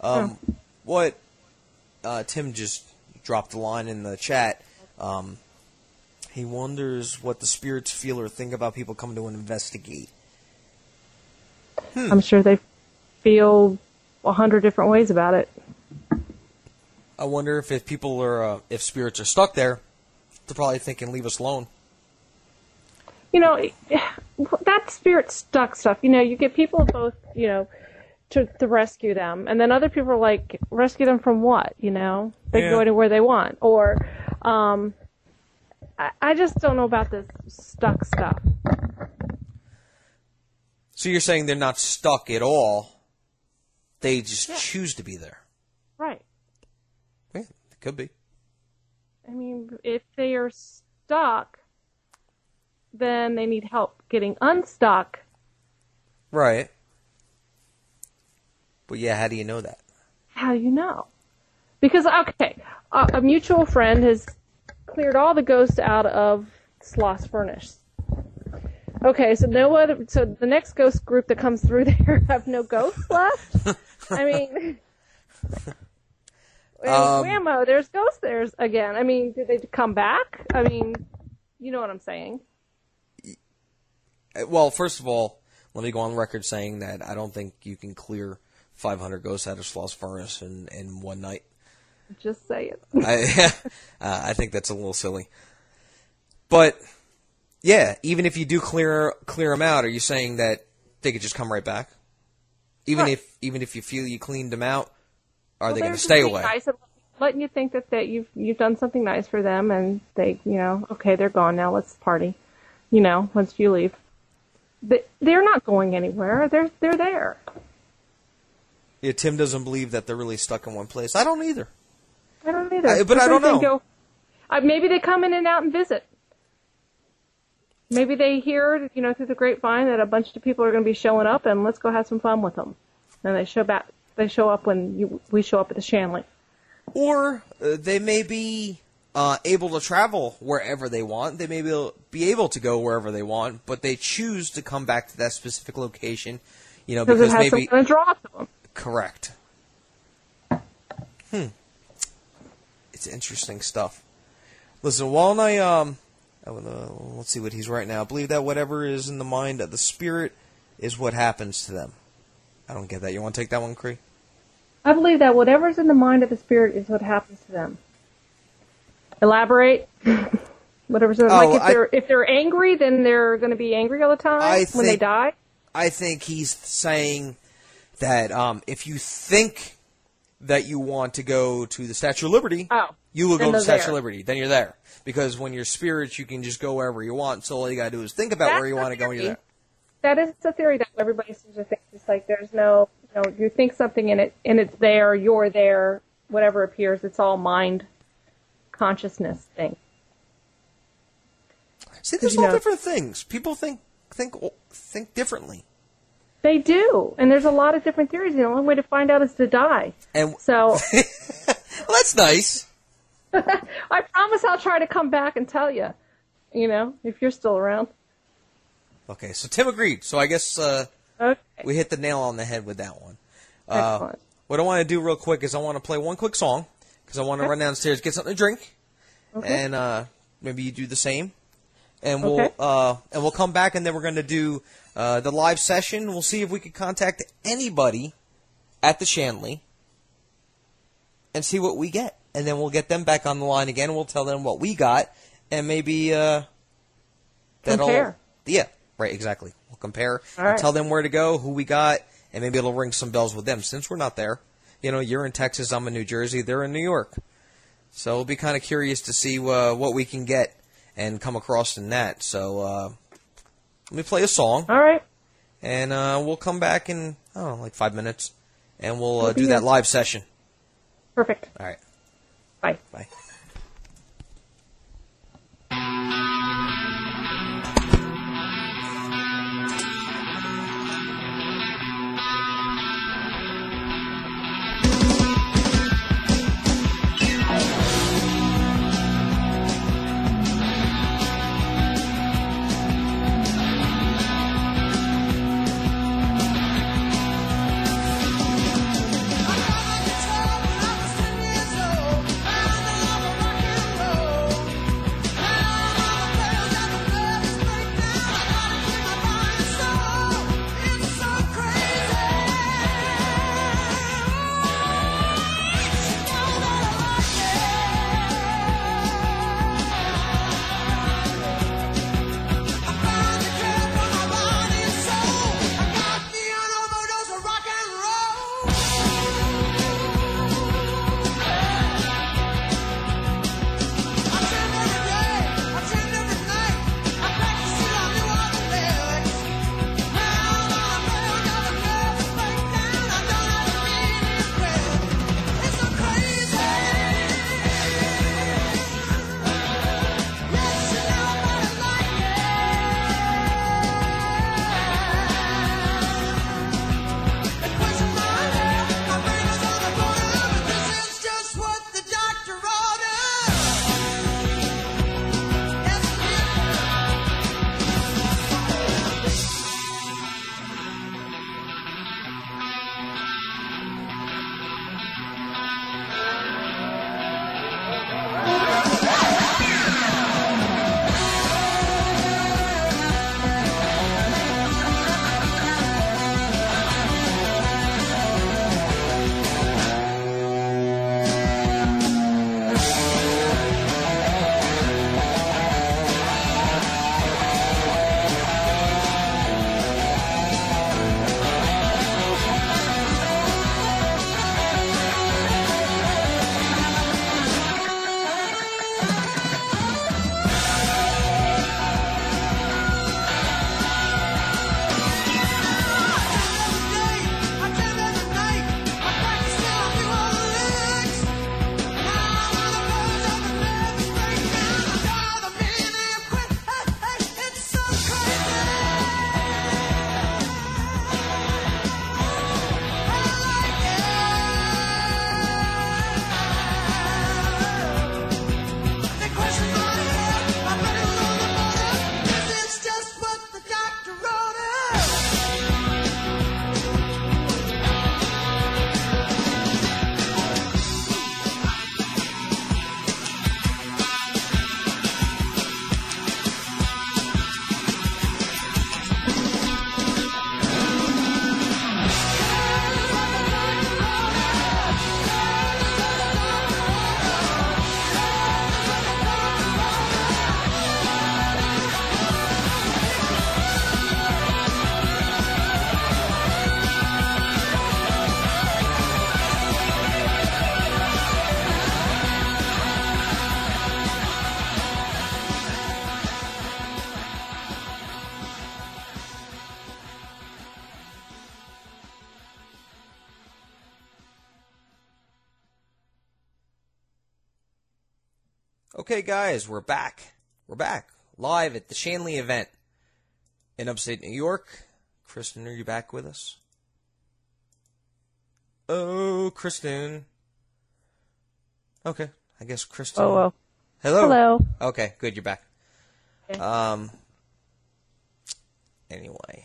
What Tim just dropped a line in the chat. He wonders what the spirits feel or think about people coming to investigate. I'm sure they feel 100 different ways about it. I wonder if people are, if spirits are stuck there, they're probably thinking, leave us alone. That spirit stuck stuff, you get people both, to rescue them. And then other people are like, rescue them from what, They can go anywhere they want. Or, I just don't know about this stuck stuff. So you're saying they're not stuck at all. They just choose to be there. Right. Yeah, it could be. I mean, if they are stuck, then they need help getting unstuck. Right. But yeah, how do you know that? How do you know? Because, a mutual friend has cleared all the ghosts out of Sloss Furnace. Okay, so the next ghost group that comes through there have no ghosts left? I mean, whammo, there's ghosts there again. I mean, did they come back? I mean, you know what I'm saying. Well, first of all, let me go on record saying that I don't think you can clear 500 ghosts out of Sloss Furnace in one night. Just say it. I think that's a little silly. But, yeah, even if you do clear them out, are you saying that they could just come right back? Even if you feel you cleaned them out, are they going to stay away? Nice, letting you think that you've done something nice for them, and they, okay, they're gone now. Let's party. Once you leave, they're not going anywhere. They're there. Yeah, Tim doesn't believe that they're really stuck in one place. I don't either. But I don't know. Maybe they come in and out and visit. Maybe they hear, through the grapevine that a bunch of people are going to be showing up, and let's go have some fun with them. And they show up when we show up at the Shanley. Or they may be able to travel wherever they want. They may be able to go wherever they want, but they choose to come back to that specific location, because it has maybe some kind of draw to them. Correct. It's interesting stuff. Listen, while let's see what he's right now. I believe that whatever is in the mind of the spirit is what happens to them. I don't get that. You want to take that one, Cree? I believe that whatever's in the mind of the spirit is what happens to them. Elaborate. Whatever's if they're angry, then they're going to be angry all the time when they die. I think he's saying that if you think that you want to go to the Statue of Liberty, you will go to the Statue of Liberty. Then you're there. Because when you're spirits, you can just go wherever you want. So all you got to do is think about where you want to go and you're there. That is a theory that everybody seems to think. It's like there's no, you think something in it, and it's there, you're there, whatever appears, it's all mind consciousness thing. See, there's all different things. People think differently. They do, and there's a lot of different theories. The only way to find out is to die. And so, well, that's nice. I promise I'll try to come back and tell you. If you're still around. Okay, so Tim agreed. So I guess we hit the nail on the head with that one. Excellent. What I want to do real quick is I want to play one quick song because I want to run downstairs, get something to drink, and maybe you do the same. And we'll come back, and then we're going to do the live session. We'll see if we can contact anybody at the Shanley and see what we get. And then we'll get them back on the line again. We'll tell them what we got, and maybe compare. Yeah, right, exactly. We'll compare. All right. Tell them where to go, who we got, and maybe it'll ring some bells with them. Since we're not there, you're in Texas, I'm in New Jersey, they're in New York. So we'll be kind of curious to see what we can get and come across in that. So let me play a song. All right. And we'll come back in, like 5 minutes, and we'll do that live session. Perfect. All right. Bye. Bye. Okay, guys, we're back. We're back. Live at the Shanley event in upstate New York. Kristen, are you back with us? Oh, Kristen. Okay, I guess Kristen. Oh. Hello. Hello. Okay, good, you're back. Okay. Anyway.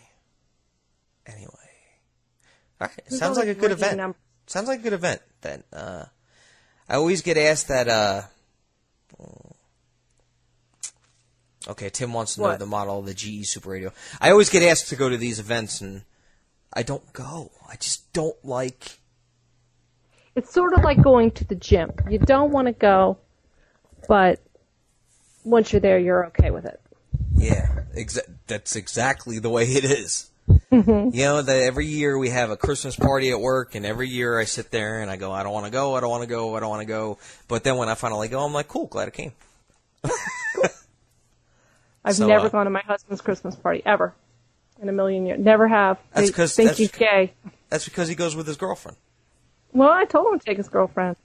All right, sounds like a good event. Sounds like a good event. Then, I always get asked that, okay, Tim wants to know the model of the GE Super Radio. I always get asked to go to these events, and I don't go. I just don't like... It's sort of like going to the gym. You don't want to go, but once you're there, you're okay with it. Yeah, that's exactly the way it is. Mm-hmm. You know, that every year we have a Christmas party at work, and every year I sit there and I go, I don't want to go, I don't want to go, I don't want to go. But then when I finally go, I'm like, cool, glad I came. I've never gone to my husband's Christmas party, ever, in a million years. Never have. That's because he's gay. That's because he goes with his girlfriend. Well, I told him to take his girlfriend.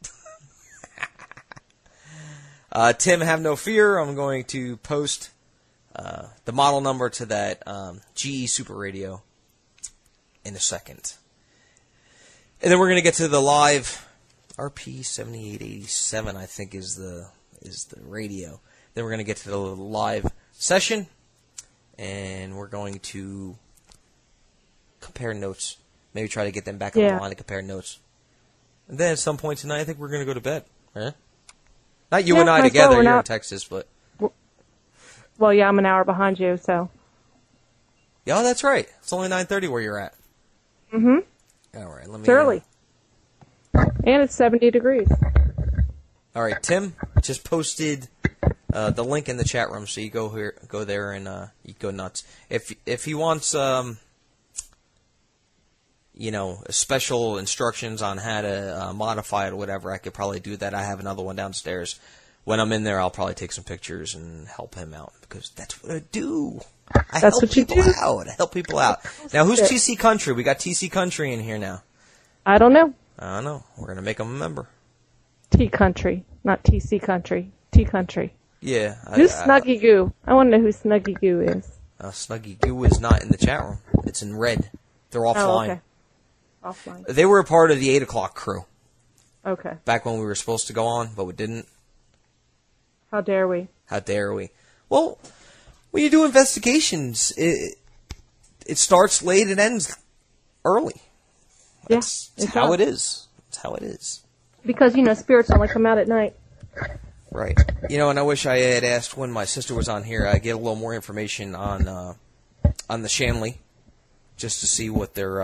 Tim, have no fear. I'm going to post the model number to that GE Super Radio in a second. And then we're going to get to the live RP7887, I think is the radio. Then we're going to get to the live session, and we're going to compare notes. Maybe try to get them back online to compare notes. And then at some point tonight, I think we're going to go to bed. Huh? Not you and I together. You're in Texas, but... Well, yeah, I'm an hour behind you, so... Yeah, that's right. It's only 9:30 where you're at. Mm-hmm. All right, let me... It's early. And it's 70 degrees. All right, Tim just posted the link in the chat room, so you go there, and you go nuts. If he wants... special instructions on how to modify it or whatever, I could probably do that. I have another one downstairs. When I'm in there, I'll probably take some pictures and help him out, because that's what I do. I help people out. Now, who's TC Country? We got TC Country in here now. I don't know. I don't know. We're going to make him a member. T Country, not TC Country. T Country. Yeah. Who's Snuggy Goo? I want to know who Snuggy Goo is. Snuggy Goo is not in the chat room. It's in red. They're offline. Oh, okay. Offline. They were a part of the 8 o'clock crew. Okay. Back when we were supposed to go on, but we didn't. How dare we? How dare we? Well, when you do investigations, it starts late and ends early. That's how it is. That's how it is. Because, spirits only come out at night. Right. And I wish I had asked when my sister was on here, I'd get a little more information on the Shanley, just to see what their...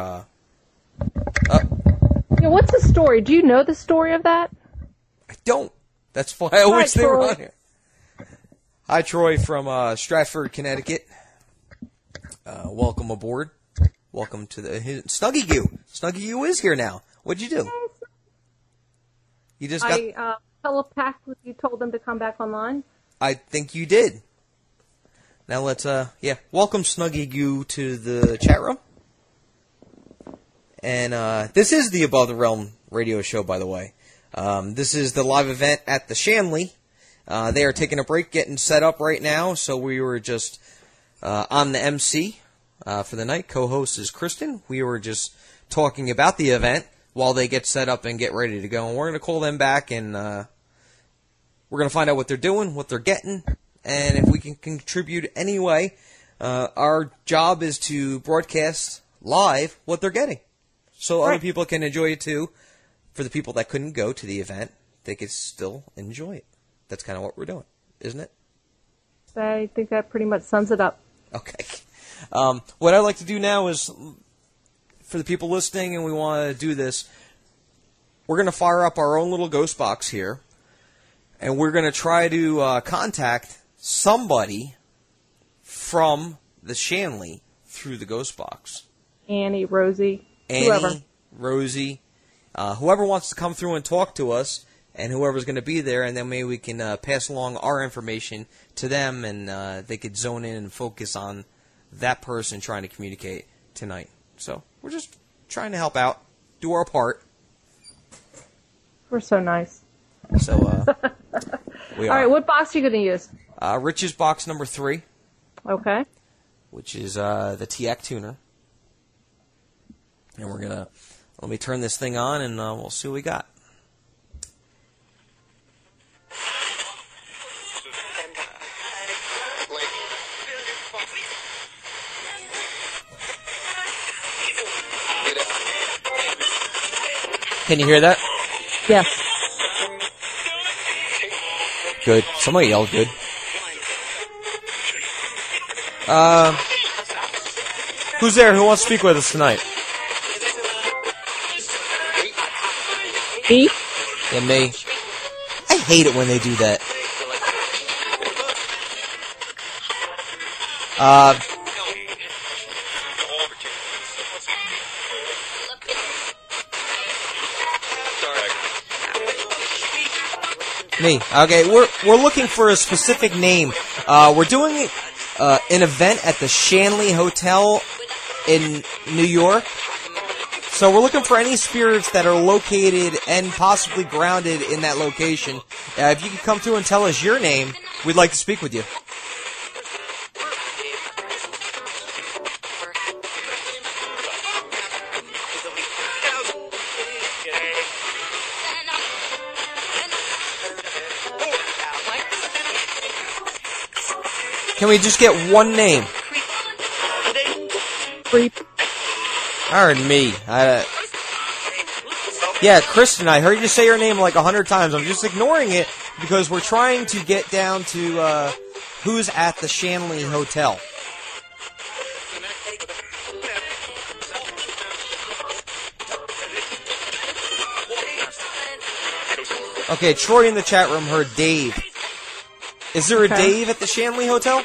what's the story? Do you know the story of that? I don't. That's why I wish they were on here. Hi, Troy from Stratford, Connecticut. Welcome aboard. Welcome to the Snuggy Goo. Snuggy Goo is here now. What'd you do? You just got... I telepathed with you, told them to come back online. I think you did. Now let's, welcome Snuggy Goo to the chat room. And this is the Above the Realm radio show, by the way. This is the live event at the Shanley. They are taking a break, getting set up right now, so we were just on the MC for the night. Co-host is Kristen. We were just talking about the event while they get set up and get ready to go. And we're going to call them back, and we're going to find out what they're doing, what they're getting, and if we can contribute anyway. Our job is to broadcast live what they're getting, so other people can enjoy it too. For the people that couldn't go to the event, they could still enjoy it. That's kind of what we're doing, isn't it? I think that pretty much sums it up. Okay. What I'd like to do now is, for the people listening and we want to do this, we're going to fire up our own little ghost box here, and we're going to try to contact somebody from the Shanley through the ghost box. Annie, Rosie, whoever. Rosie, whoever wants to come through and talk to us, and whoever's going to be there, and then maybe we can pass along our information to them, and they could zone in and focus on that person trying to communicate tonight. So we're just trying to help out, do our part. We're so nice. So, We All are. right, what box are you going to use? Rich's box number 3, Okay. which is the TIAC tuner. And we're going to, let me turn this thing on and we'll see what we got. Can you hear that? Yes. Good. Somebody yelled good. Who's there? Who wants to speak with us tonight? Me? Yeah, me. I hate it when they do that. Me. Okay, we're looking for a specific name. We're doing an event at the Shanley Hotel in New York. So we're looking for any spirits that are located and possibly grounded in that location. If you could come through and tell us your name, we'd like to speak with you. Can we just get one name? Creep. I heard me. Yeah, Kristen, I heard you say your name like 100 times. I'm just ignoring it because we're trying to get down to who's at the Shanley Hotel. Okay, Troy in the chat room heard Dave. Is there a Dave at the Shanley Hotel?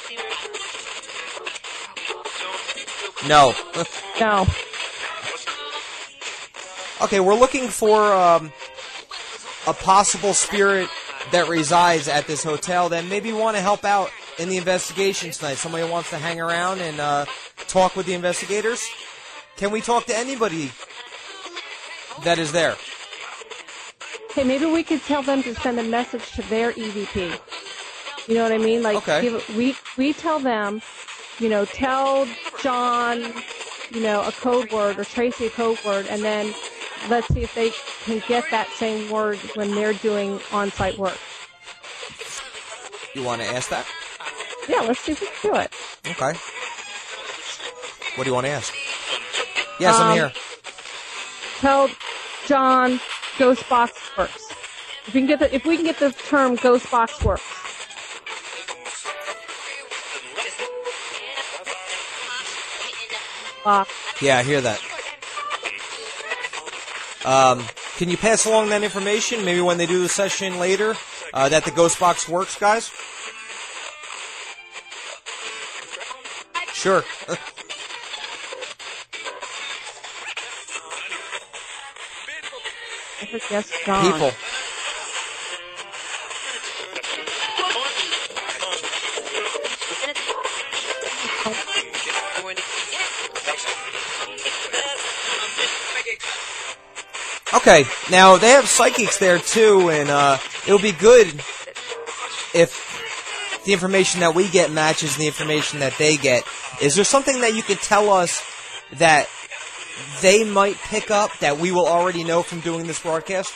No. No. Okay, we're looking for a possible spirit that resides at this hotel that maybe want to help out in the investigation tonight. Somebody wants to hang around and talk with the investigators. Can we talk to anybody that is there? Hey, maybe we could tell them to send a message to their EVP. You know what I mean? Like, okay. we tell them, tell John, a code word, or Tracy a code word, and then let's see if they can get that same word when they're doing on-site work. You want to ask that? Yeah, let's see if we can do it. Okay. What do you want to ask? Yes, I'm here. Tell John Ghost Box works. If we can get the term Ghost Box works. Yeah, I hear that. Can you pass along that information, maybe when they do the session later, that the Ghost Box works, guys? Sure. Yes, John. People. Okay, now they have psychics there too, and it'll be good if the information that we get matches the information that they get. Is there something that you could tell us that they might pick up that we will already know from doing this broadcast?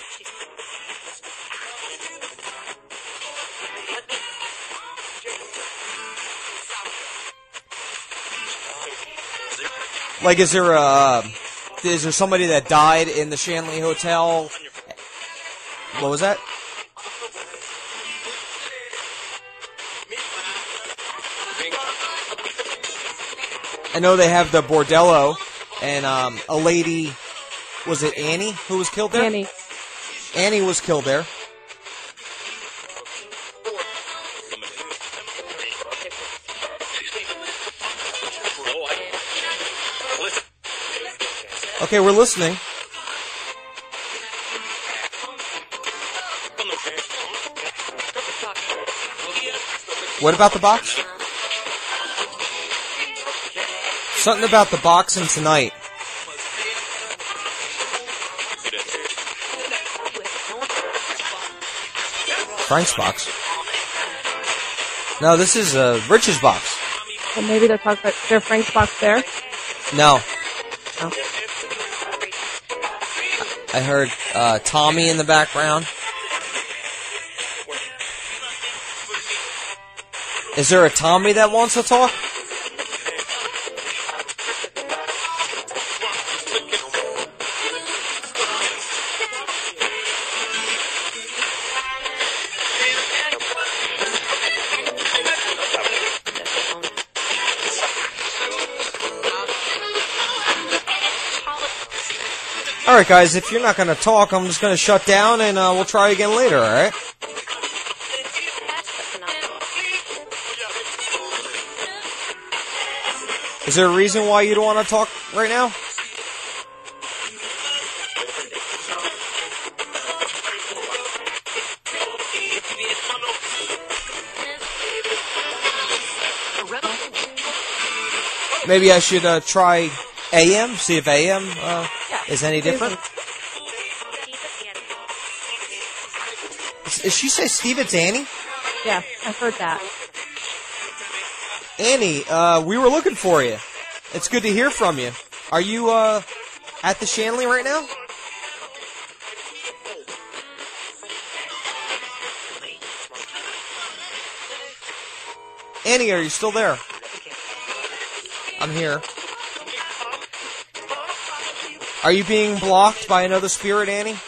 Like, is there somebody that died in the Shanley Hotel? What was that? I know they have the Bordello, and a lady, was it Annie who was killed there? Annie was killed there. Okay, we're listening. What about the box? Something about the boxing tonight. Frank's box. No, this is Rich's box. Well, maybe they're talking about their Frank's box there. No. Oh. I heard Tommy in the background. Is there a Tommy that wants to talk? Alright guys, if you're not going to talk, I'm just going to shut down and we'll try again later, alright? Is there a reason why you don't want to talk right now? Maybe I should try AM, see if AM is any different. Did she say Steve, it's Annie? Yeah, I heard that. Annie, we were looking for you. It's good to hear from you. Are you at the Shanley right now? Annie, are you still there? I'm here. Are you being blocked by another spirit, Annie?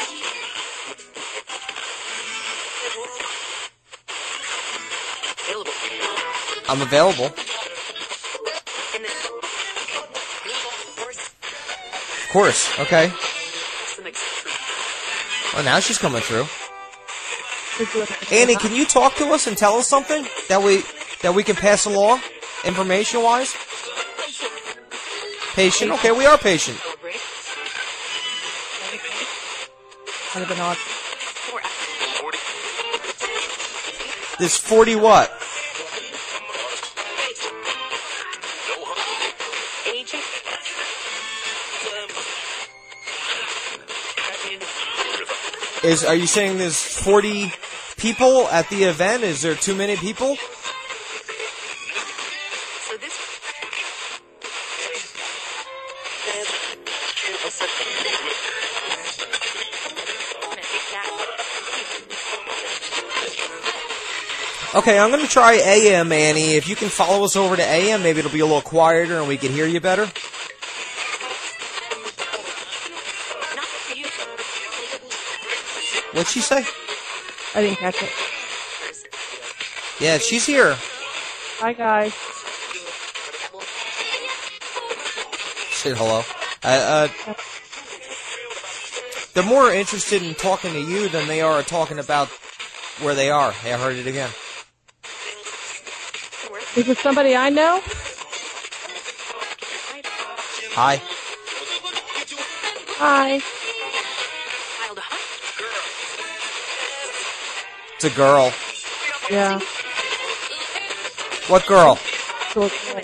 I'm available. Of course, okay. Well, now she's coming through. Annie, can you talk to us and tell us something that we can pass along, information-wise? Patient? Okay, we are patient. This 40 what? Are you saying there's 40 people at the event? Is there too many people? Okay, I'm going to try AM, Annie. If you can follow us over to AM, maybe it'll be a little quieter and we can hear you better. What'd she say? I didn't catch it. Yeah, she's here. Hi, guys. Say hello. They're more interested in talking to you than they are talking about where they are. Hey, I heard it again. Is this somebody I know? Hi. Hi. It's a girl. Yeah. What girl? Okay.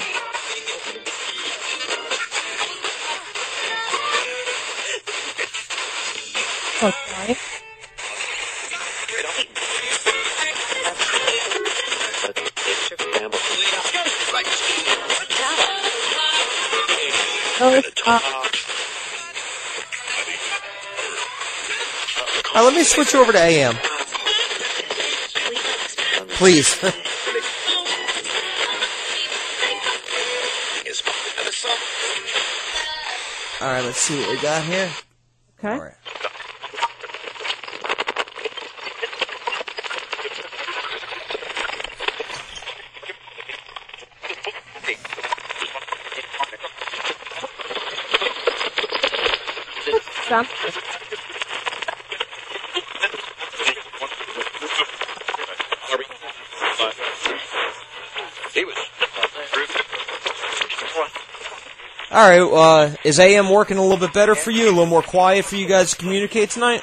Let me switch over to AM. Please. Alright, let's see what we got here. Okay. All right. Done. Alright, is AM working a little bit better for you? A little more quiet for you guys to communicate tonight?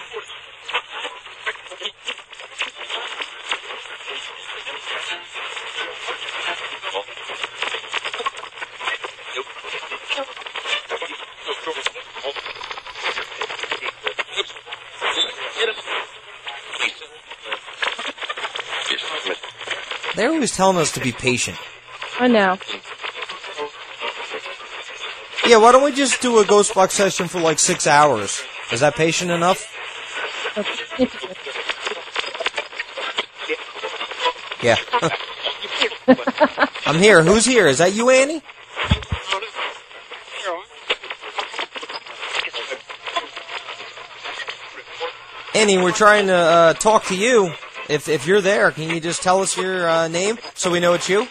They're always telling us to be patient. I know. Yeah, why don't we just do a Ghost Box session for like 6 hours? Is that patient enough? Yeah. I'm here. Who's here? Is that you, Annie? Annie, we're trying to talk to you. If you're there, can you just tell us your name so we know it's you?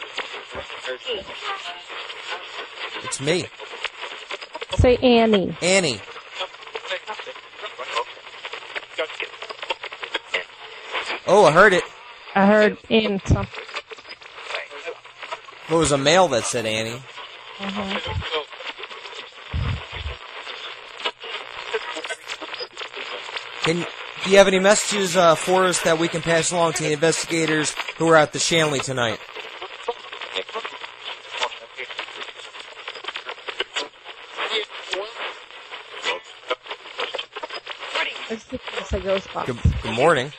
It's me. Say Annie. Annie. Oh, I heard it. I heard in something. It was a male that said Annie. Do you have any messages for us that we can pass along to the investigators who are at the Shanley tonight? Let's see if it's a ghost box. Good morning.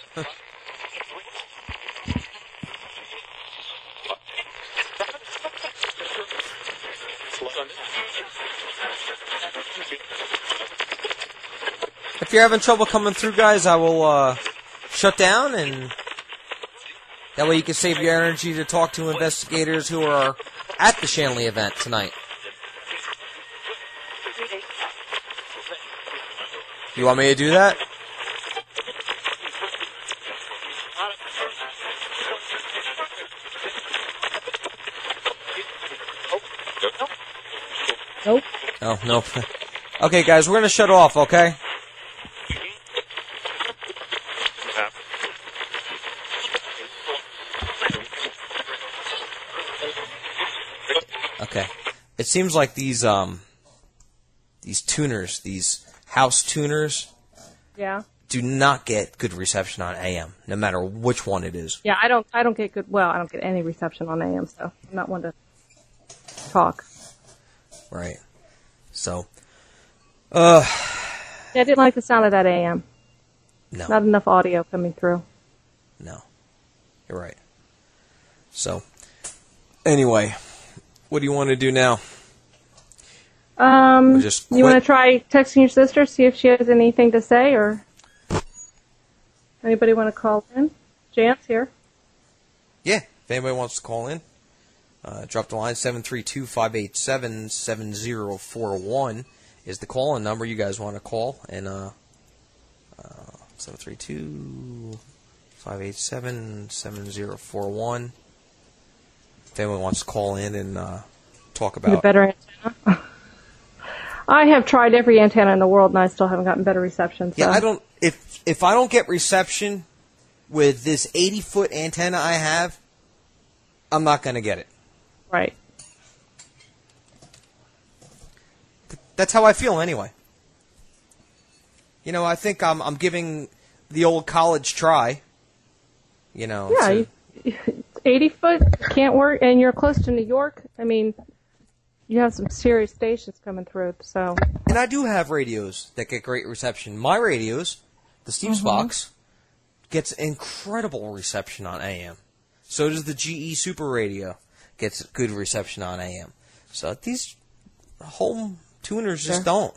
If you're having trouble coming through, guys, I will shut down, and that way you can save your energy to talk to investigators who are at the Shanley event tonight. You want me to do that? Nope. Oh, nope. Okay, guys, we're going to shut off, okay? Okay. It seems like these tuners, these house tuners, Yeah. do not get good reception on AM, no matter which one it is. Yeah, I don't get good. Well, I don't get any reception on AM, so I'm not one to talk. Right. So, Yeah, I didn't like the sound of that AM. no. Not enough audio coming through. No. You're right. So, anyway, what do you want to do now? We just You want to quit? try texting your sister, see if she has anything to say, or anybody want to call in? Jan's here. Yeah, if anybody wants to call in, drop the line. 732-587-7041 is the call-in number you guys want to call. And 732-587-7041. If anyone wants to call in and talk The about... better antenna. I have tried every antenna in the world, and I still haven't gotten better reception. So. Yeah, I don't... If I don't get reception with this 80-foot antenna I have, I'm not going to get it. Right. That's how I feel anyway. You know, I think I'm giving the old college try. You know. Yeah, 80 foot can't work, and you're close to New York. I mean, you have some serious stations coming through, so. And I do have radios that get great reception. My radios, the Steve's Box, gets incredible reception on AM. So does the GE Super Radio. Gets good reception on AM. So these home tuners just don't.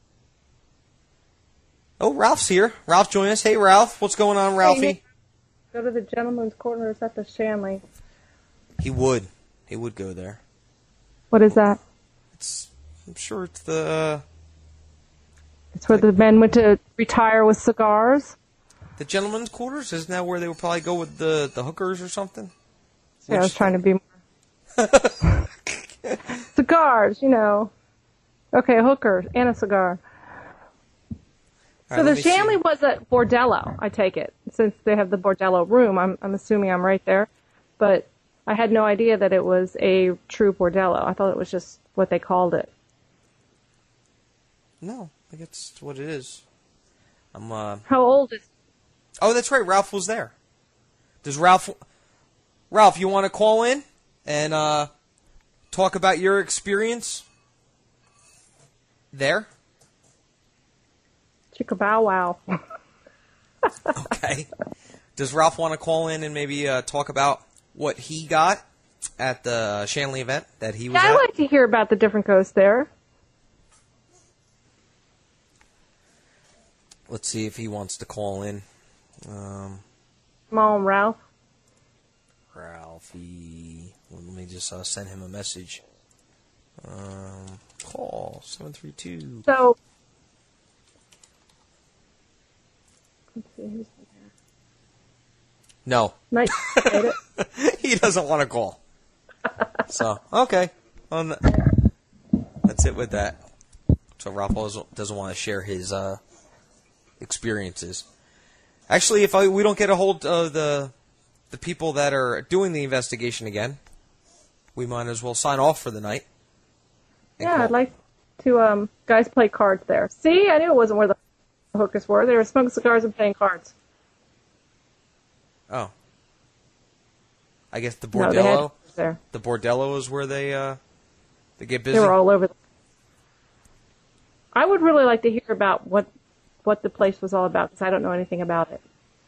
Oh, Ralph's here. Ralph, join us. Hey, Ralph. What's going on, Ralphie? Hey, go to the gentleman's quarters at the Shanley. He would. He would go there. What is that? I'm sure it's the... It's where the men went to retire with cigars. The gentleman's quarters? Isn't that where they would probably go with the hookers or something? Yeah, I was trying to be more. Cigars, you know. Okay, a hooker and a cigar. All So right, the Shanley was a bordello, I take it. Since they have the bordello room, I'm assuming I'm right there. But I had no idea that it was a true bordello. I thought it was just what they called it. No, I think that's what it is. How old is... Oh, that's right. Ralph was there. Does Ralph, you want to call in and talk about your experience there? Chicka bow wow. Okay. Does Ralph want to call in and maybe talk about what he got at the Shanley event that he was Yeah, at. I like to hear about the different ghosts there. Let's see if he wants to call in. Mom, Ralph. Ralphie. Well, let me just send him a message. Call 732. So, let's see who's there. No. Nice. He doesn't want to call. So, okay. That's it with that. So Ralph doesn't want to share his experiences. Actually, if we don't get a hold of the people that are doing the investigation again, we might as well sign off for the night. Yeah, I'd like to, guys play cards there. See, I knew it wasn't where the hookers were. They were smoking cigars and playing cards. Oh. I guess the No, they Bordello. had there. The Bordello is where they get busy. They were all over. I would really like to hear about what the place was all about, because I don't know anything about it.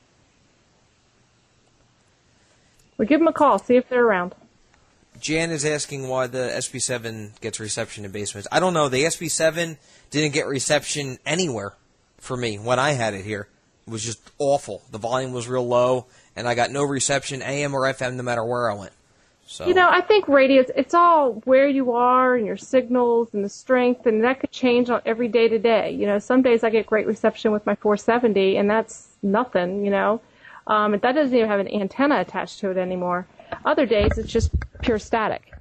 We'll give them a call, see if they're around. Jan is asking why the SB7 gets reception in basements. I don't know. The SB7 didn't get reception anywhere for me when I had it here. It was just awful. The volume was real low, and I got no reception, AM or FM, no matter where I went. So, You know, I think radio, it's all where you are and your signals and the strength, and that could change on every day to day. You know, some days I get great reception with my 470, and that's nothing, you know. That doesn't even have an antenna attached to it anymore. Other days, it's just pure static.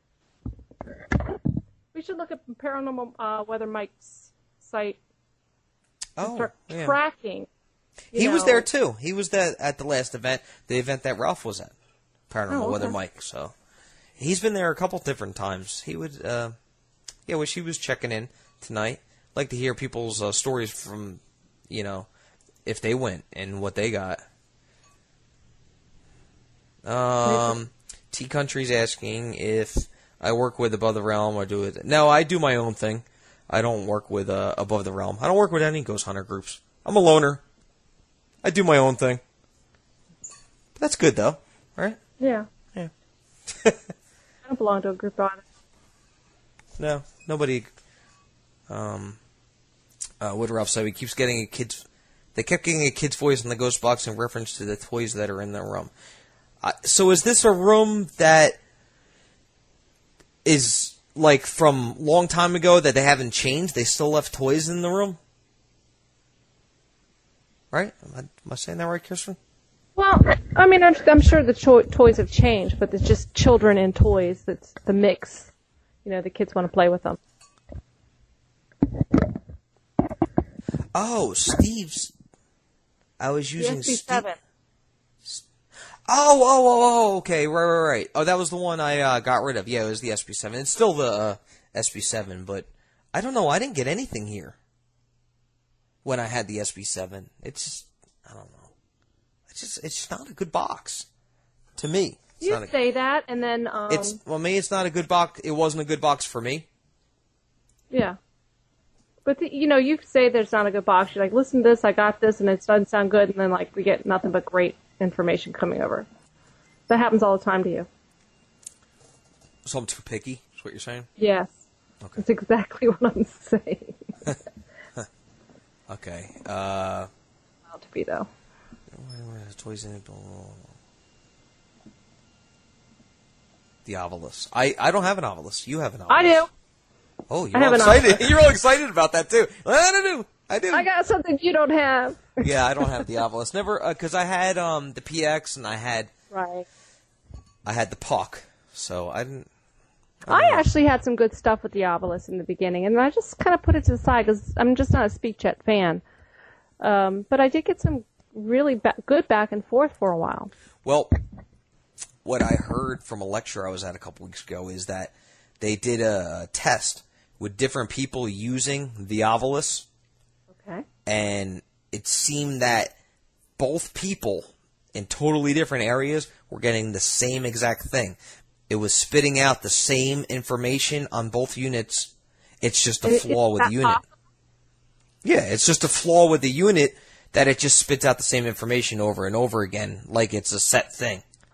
We should look at Paranormal Weather Mike's site and start tracking. He was there, too. He was there at the last event, the event that Ralph was at. Paranormal Weather Mike. So he's been there a couple different times. He would, wish he was checking in tonight. Like to hear people's stories from, you know, if they went and what they got. T Country's asking if I work with Above the Realm or do it. No, I do my own thing. I don't work with Above the Realm. I don't work with any ghost hunter groups. I'm a loner. I do my own thing. But that's good though, right? Yeah. Yeah. I don't belong to a group on it. No, nobody. What Ralph said, he keeps getting a kid's. They kept getting a kid's voice in the ghost box in reference to the toys that are in the room. So is this a room that is like from long time ago that they haven't changed? They still left toys in the room, right? Am I saying that right, Kirsten? Well, I mean, I'm sure the toys have changed, but it's just children and toys. That's the mix. You know, the kids want to play with them. Oh, Steve's. I was using Steve. Oh, okay, right. Oh, that was the one I got rid of. Yeah, it was the SB7. It's still the SB7, but I don't know. I didn't get anything here when I had the SB7. It's just, I don't know. It's just not a good box to me. You say that, and then me. It's not a good box. It wasn't a good box for me. Yeah, but you say there's not a good box. You're like, listen to this. I got this, and it doesn't sound good, and then like we get nothing but great information coming over. That happens all the time to you. So I'm too picky. Is what you're saying? Yes. Okay. That's exactly what I'm saying. Okay. Allowed to be though. Toys in it. The Ovilus. I don't have an Ovilus. You have an Ovilus. I do. Oh, you're all excited. You're all excited about that too. I do. I got something you don't have. Yeah, I don't have the Ovilus. Never, because I had the PX and I had the POC. So I didn't. I actually had some good stuff with the Ovilus in the beginning, and I just kind of put it to the side because I'm just not a SpeakJet fan. But I did get some really good back and forth for a while. Well, what I heard from a lecture I was at a couple weeks ago is that they did a test with different people using the Ovilus. Okay. And it seemed that both people in totally different areas were getting the same exact thing. It was spitting out the same information on both units. It's just a flaw with the unit. Awesome? Yeah, it's just a flaw with the unit that it just spits out the same information over and over again, like it's a set thing.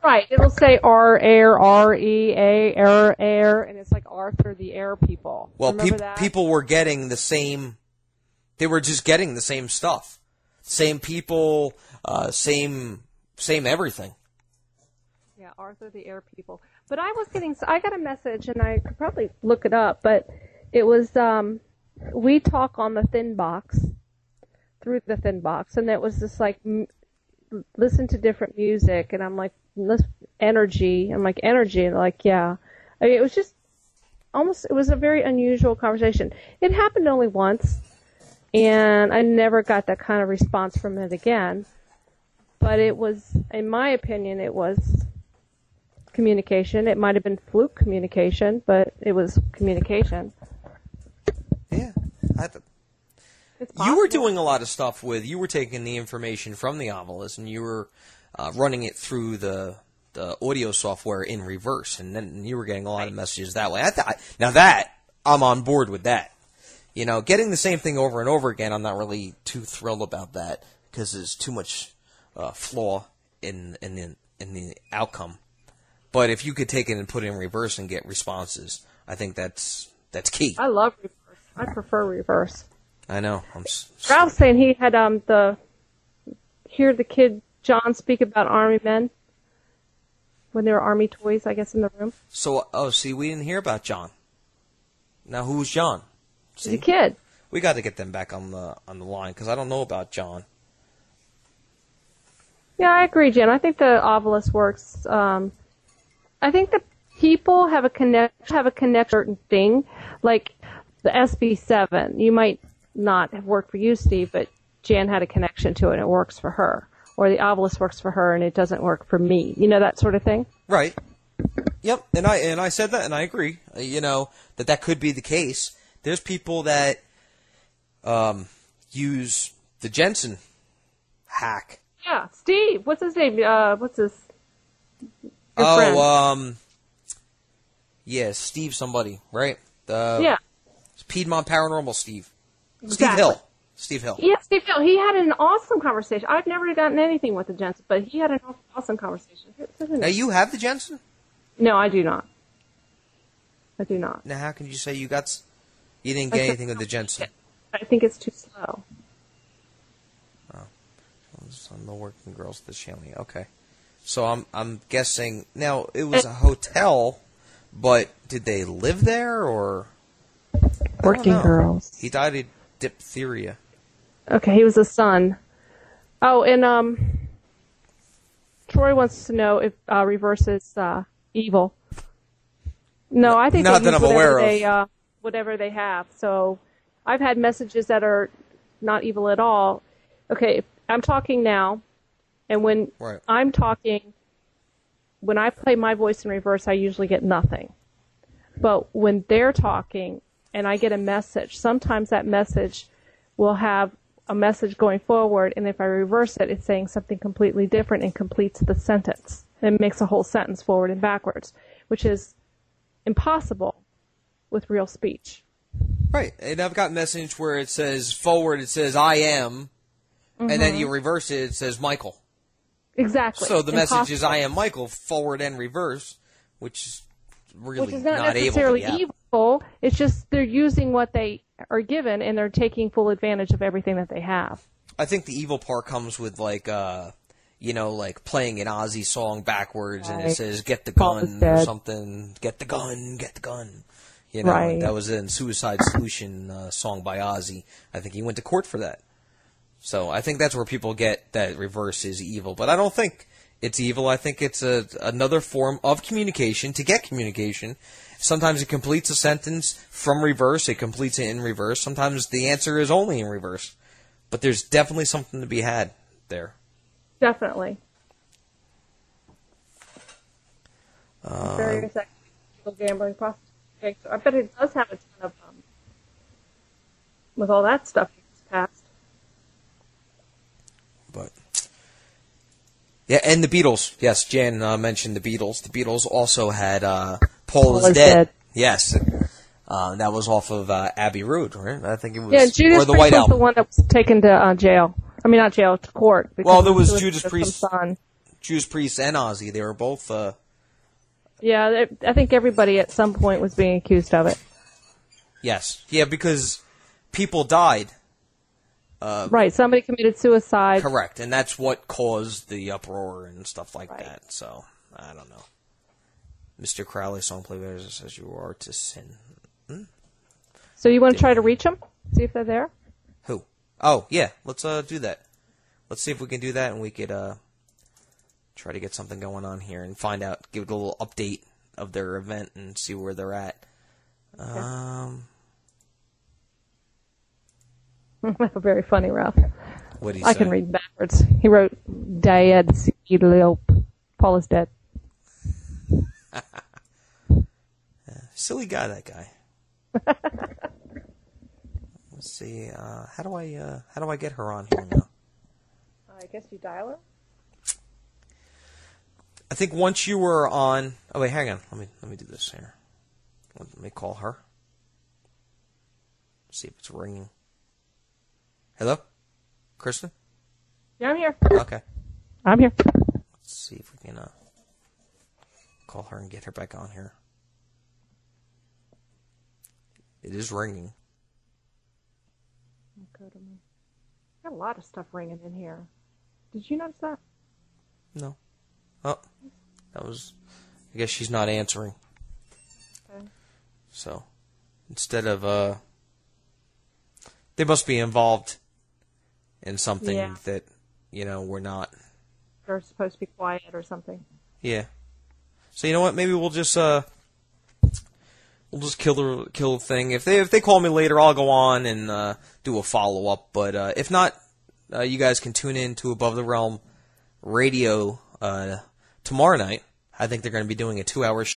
Right. It'll say R-E-A, air, and it's like Arthur the Air People. Well, that? people were getting the same. They were just getting the same stuff, same people, same everything. Yeah, Arthur the Air People. But I got a message, and I could probably look it up, but it was, we talk on the Thin Box, through the Thin Box, and it was just like, listen to different music, and I'm like, energy. I'm like, energy, and like, yeah. I mean, it was just it was a very unusual conversation. It happened only once, and I never got that kind of response from it again. But it was, in my opinion, it was communication. It might have been fluke communication, but it was communication. Yeah. You were doing a lot of stuff you were taking the information from the Ovilus and you were running it through the audio software in reverse, and then you were getting a lot of messages that way. Now that, I'm on board with that. You know, getting the same thing over and over again, I'm not really too thrilled about that because there's too much flaw in the outcome. But if you could take it and put it in reverse and get responses, I think that's key. I love reverse. I prefer reverse. I know. Ralph's saying he had hear the kid John speak about Army men when there were Army toys, I guess, in the room. So, see, we didn't hear about John. Now, who's John? See? He's a kid. We got to get them back on the line because I don't know about John. Yeah, I agree, Jen. I think the Ovilus works. I think the people have a certain thing, like the SB7. You might not have worked for you, Steve, but Jan had a connection to it and it works for her. Or the Ovilus works for her and it doesn't work for me. You know, that sort of thing? Right. Yep, and I said that and I agree. You know, that could be the case. There's people that use the Jensen hack. Yeah, Steve. What's his name? What's his friend? Yeah, Steve somebody, right? Yeah. Piedmont Paranormal Steve. Exactly. Steve Hill. Yeah, Steve Hill. He had an awesome conversation. I've never gotten anything with the Jensen, but he had an awesome conversation. Now, you have the Jensen? No, I do not. I do not. Now, how can you say you didn't get anything with the Jensen? I think it's too slow. Oh. I'm the working girls of the Shanley. Okay. So I'm guessing, now, it was a hotel, but did they live there, or? Working girls. He died of diphtheria. Okay, he was a son. Oh, and Troy wants to know if reverse is evil. No, I think not they that use I'm aware of. Whatever they have. So I've had messages that are not evil at all. Okay, I'm talking now, and when I'm talking, when I play my voice in reverse, I usually get nothing. But when they're talking and I get a message, sometimes that message will have a message going forward, and if I reverse it, it's saying something completely different and completes the sentence. It makes a whole sentence forward and backwards, which is impossible with real speech. Right. And I've got a message where it says forward, it says I am, and then you reverse it, it says Michael. Exactly. So the message is I am Michael, forward and reverse, which is really not necessarily able to be evil. It's just they're using what they are given, and they're taking full advantage of everything that they have. I think the evil part comes with, like, like playing an Ozzy song backwards, and it says "Get the gun" or something. Get the gun, get the gun. You know, that was in Suicide Solution song by Ozzy. I think he went to court for that. So I think that's where people get that reverse is evil. But I don't think it's evil. I think it's another form of communication to get communication. Sometimes it completes a sentence from reverse. It completes it in reverse. Sometimes the answer is only in reverse. But there's definitely something to be had there. Definitely. Various gambling process. Okay, so I bet it does have a ton of with all that stuff he's passed. But yeah, and the Beatles. Yes, Jan mentioned the Beatles. The Beatles also had Paul is Dead. Yes, that was off of Abbey Road, right? I think it was. Yeah, Judas or the Priest White was Album. The one that was taken to jail. I mean, not jail, to court. Well, there was Judas Priest. Judas Priest and Ozzy. They were both. Yeah, I think everybody at some point was being accused of it. Yes. Yeah, because people died. Right, somebody committed suicide. Correct, and that's what caused the uproar and stuff like Right. that. So, I don't know. Mr. Crowley, song playback says you are to sin. So you want to try to reach them? See if they're there? Who? Oh, yeah, let's do that. Let's see if we can do that, and we could try to get something going on here and find out, give it a little update of their event and see where they're at. Okay. Very funny, Ralph. What do you I say? can read backwards. He wrote, Dead, Paul is dead. Silly guy, that guy. Let's see. How do I get her on here now? I guess you dial her? I think once you were on. Oh wait, hang on. Let me do this here. Let me call her. See if it's ringing. Hello, Kristen. Yeah, I'm here. Okay. I'm here. Let's see if we can call her and get her back on here. It is ringing. Got a lot of stuff ringing in here. Did you notice that? No. Oh, that was. I guess she's not answering. Okay. So, instead of they must be involved in something that we're not. They're supposed to be quiet or something. Yeah. So you know what? Maybe we'll just kill the thing. If they call me later, I'll go on and do a follow up. But if not, you guys can tune in to Above the Realm Radio tomorrow night. I think they're going to be doing a 2-hour